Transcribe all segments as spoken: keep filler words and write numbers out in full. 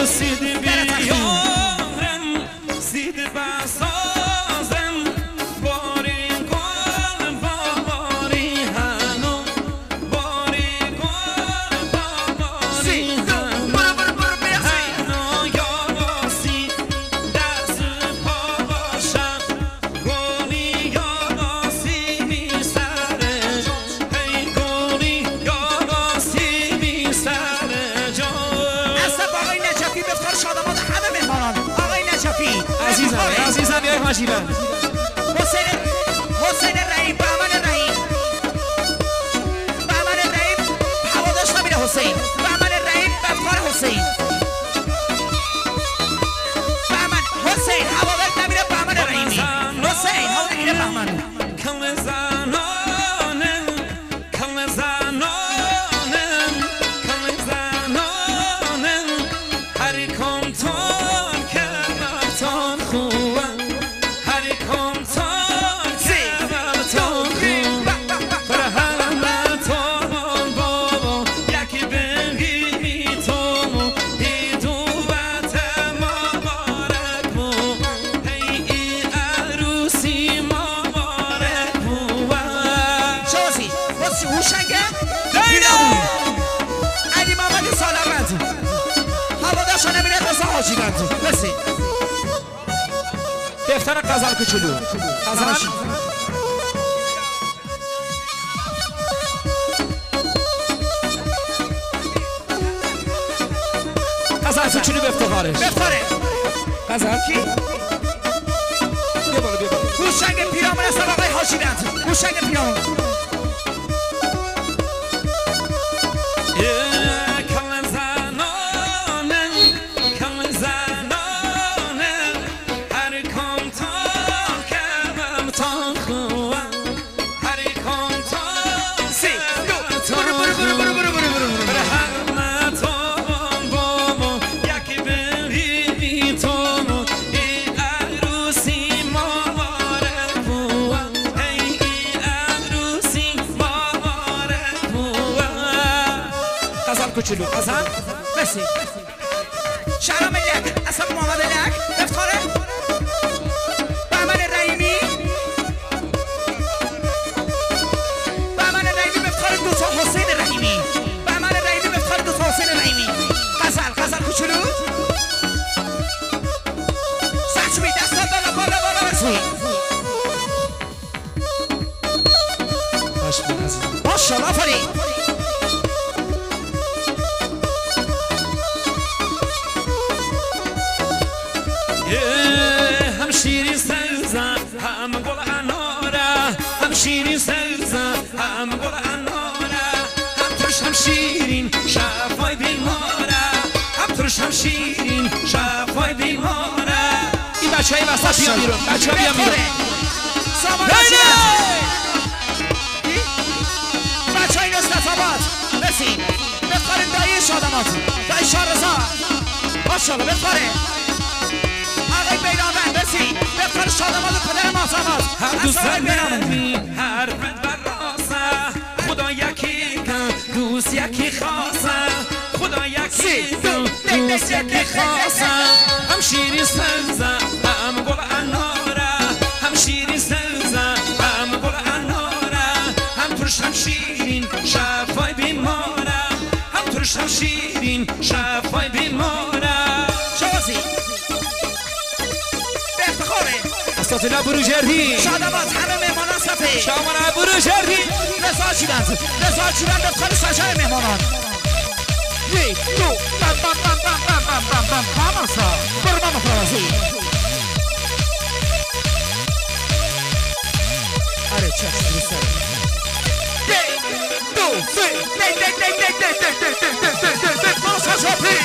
سید بیارم سید بسازم باری گل باری هنو باری گل باری هنو یاسی دست پا باشم گلی یاسی بی سر هی گلی یاسی بی سر جان اصلا آقای نجفی بفتار شادمات همه مهمانان آقای نجفی عزیزم عزیزم بیای مجیبم حسین حسین رحیم بهمن رحیم بهمن رحیم هواداش نمیره حسین بهمن رحیم بفتار حسین بهمن حسین هواداش نمیره بهمن رحیمی حسین هواداش میره بهمن کم زنانم کم زنانم کم زنانم هر کمتان که رفتان خوبم هر کمتان که رفتان خوبم بر همتان بابا یکی بگی تو ای دوبت مبارک بو ای ای عروسی مبارک بو شازی واسه هوشنگه دیدم علی محمد سالمند هواداش نمیره قصه حاجی بند بسی دفتر غزل کوچولو غزل غزل کوچولو به افتخارش بفتاره غزل کی؟ بیا بالا بیا بالا هوشنگ پیرامون هستم آقای حاجی بند هوشنگ پیرامون کم زنانم کم زنانم هر کمتان کمتان خوبم هر کمتان سی دو برو برو برو برو برو برو برو بر همتان بابا یکی بگی تو ای عروسی مبارک بوم ای ای عروسی مبارک بوم غزل کوچولو غزل بسی شهرام لک اصلا محمد لک بفتاره بهمن رحیمی بهمن رحیمی بفتاره دو تا حسین رحیمی بهمن رحیمی بفتاره دو تا حسین رحیمی غزل غزل کوچولو سچمی دستا بالا بالا بالا بسی باش بیا عزیزم ماشاءالله آفرین هم شیرین سرزن هم گل اناره هم شیرین سرزن هم گل اناره هم ترش هم شیرین شفای بیماره هم ترش هم شیرین شفای بیماره این بچه های وسط بیان بیرون بچه ها بیان بیرون سامان نه حاجی نه بچه های نصرت آباد بسی بفخاره دایی شادمات دایی شارزا ماشاءالله بفخاره آقای بیرانوند بسی بفخاره شادمات و پدر ماسامات هم دوست نمی حرف بر راسه خدا یکی کن دوست یکی خاصه خدا یکی کن دوست یکی خاصه هم شیرین سرزه هم گل اناره هم شیرین سرزه هم گل اناره هم ترش هم شیرین شفای بیماره هم ترش هم شیرین شفای بیماره شوازی به افتخاره استاتلا بروجردی شادمات همه مهمانان صفحه شامان بروجردی رضا چیبند رضا چیبند بفخاره سرجای مهمانان یک دو بم بم بم بم بم بم بم بم ماماسا برو ماما پروازی آره چشم دوست یک دو سه دی دی دی دی دی دی دی دی دی دی دی دی ماسا شاپی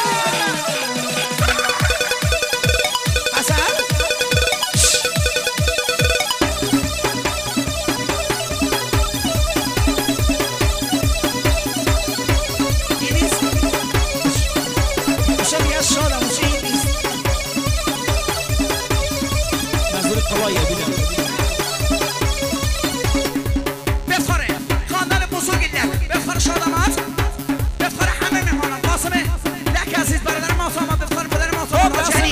حسن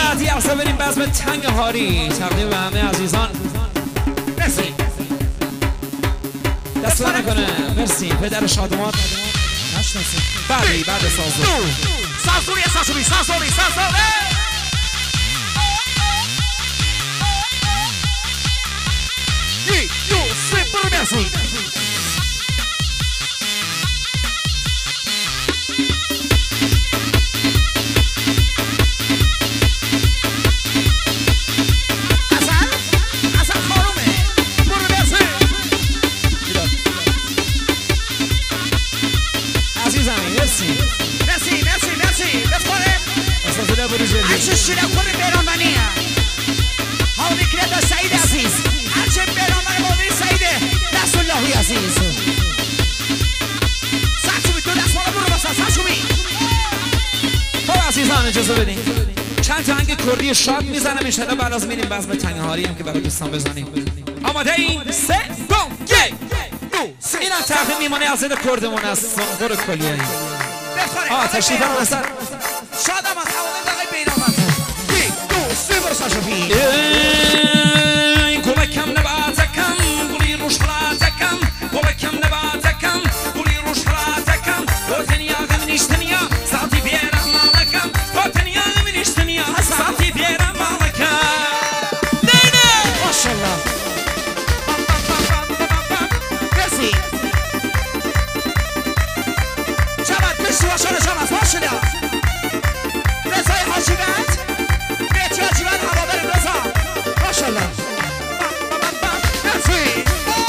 ساعتی عرصه بریم بزم تنگ هاری تقدیم به همه عزیزان. مرسی دست نکنه. مرسی پدر شادمات نشناسی بعدی بعد سازو سازوری سازوری سازوری سازوری یک دو سه برو مرسی عشق کل بیرانوانیه حالی کرده سعید عزیز هرچه بیرانوان مولی سعیده دست اللهی عزیز سرچوبی دو دست مالا برو بسا سرچوبی خب عزیزان اجازه بدین چند تا هنگ کردی شاد میزنم انشالله بعد از میریم بزم تنگهاری هم که برای دوستان بزنیم. آماده این سه دو یک دو این هم تقدیم میمانه از زد کردمون از سنگور کلیه آه تشریف هم اصلا شادم از حواله دقیق بیرانوان یک دو سه برو سرچوبی کلکم نباتکم گلی روش خلاتکم کلکم نباتکم گلی روش خلاتکم تو تنیا غمنیش تنیا ساعتی بیرم مالکم تو تنیا غمنیش تنیا ساعتی بیرم مالکم دیده ماشالله مرسی شبت بشتی باشانه شبت ماشالله رضای حاجیبت بیتی حاجیبت هوا بریم رضا ماشالله مرسی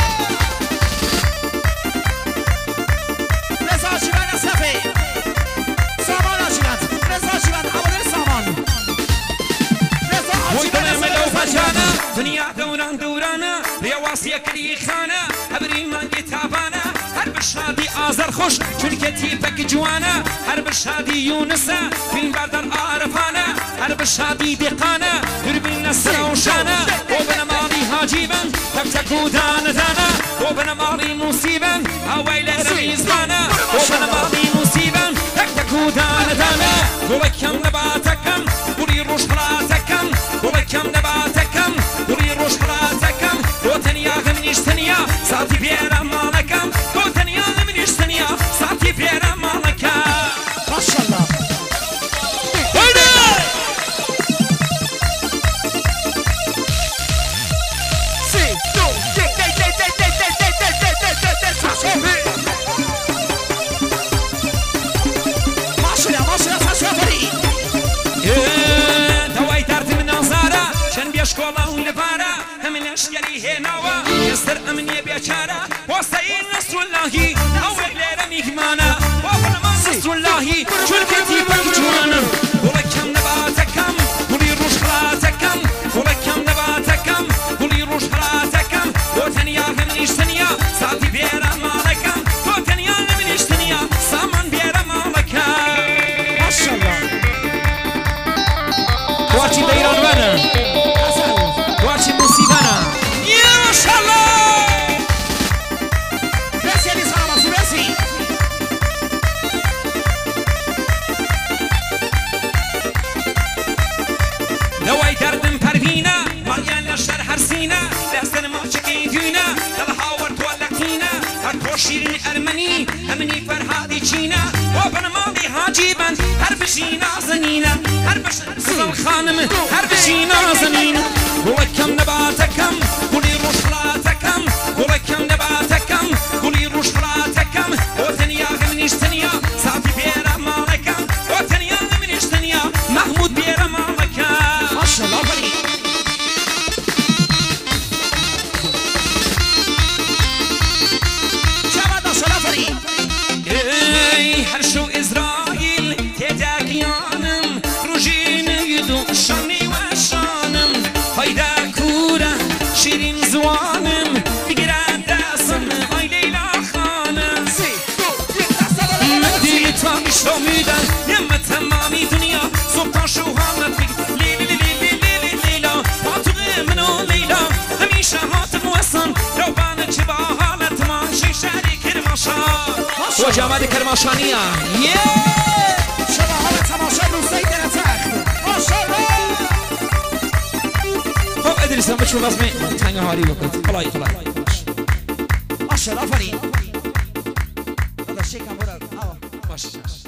رضا حاجیبت اصلفی سامان حاجیبت رضا حاجیبت هوا بریم سامان رضا حاجیبت اصلفی دنیا دوران دورانه ریواسی کلی خانه هبری مانگی تابانه هر بشادی آزر خوش چونکه تیپک جوانه هر بشادی یونسه فیلم بردن عارفانه هر بشادی دقانه دربین نسر و شانه و بنمالی حاجیبن تک تکو دان دانه و بنمالی موسیبن اویل رمیزبانه و بنمالی موسیبن تک تکو دان دانه گلکم نباتکم گلی روش خلاتکم گلکم نباتکم گلی روش خلاتکم تو تنیا غمنیش تنیا ساعتی بیرم مالکم تو تنیا غمنیش تنیا ساعتی بیرم مالکم ماشالله سی دو یک دی دی دی دی دی دی دی دی دی دی دی سرچوبی ماشالله ماشالله سرچوبی دوای درد من نظاره چن بیش کولا و لباره همین اشکالی هنوا یستر امنی بیچاره واسطین نصر اللهی اویل رمیگمانه وابنما نصر اللهی چون کتی بک جوانم گلکم نباتکم گلی روش خلاتکم گلکم نباتکم گلی روش خلاتکم تو تنیا غمنیش تنیا ساعتی بیرم مالکم تو تنیا غمنیش تنیا سامان بیرم مالکم ماشالله وارچی بیرانوانه وارچی موسیقانه یا ماشالله مرسی علی سلامتی مرسی دوای دردم پروینه مالیان لشتر هر سینه دستن ما چکی دونه دلها ورد ولکتینه هر تو شیرین ارمنی امنی فرهادی چینه و بنمالی حاجیبن هر بشی نازنینه هر بشی خانم هر بشی نازنینه گلکم نباتکم گلی روش خلاتکم گلکم نباتکم گلی روش خلاتکم و تنیا غمنیش تنیا ساعتی بیرم مالکم و تنیا غمنیش تنیا محمود بیرم مالکم ماشالله بلی شبت ماشالله بلی ای هر شو اسرائیل تداگیانم روژین یدو شانی و شانم هایده کوره شیرین زوانم بگیرد دستم آی لیلا خانم سی دو یک دست بالا مدی تا میشو میدن نمه تمامی دنیا صبح شوهانت بگی لیلی لیلی لیلی لیلا پاتوق منو لیلا همیشه هاتم وصن رو بانه چه با حالت من شیشاری کرماشان و جامعه کرماشانی ها شما حال تماشا روستایی در تخت ماشالله شو بس می تنگ حالی بکن خلای خلای ماشاءالله آفرین داداش شکم برو آقا باشه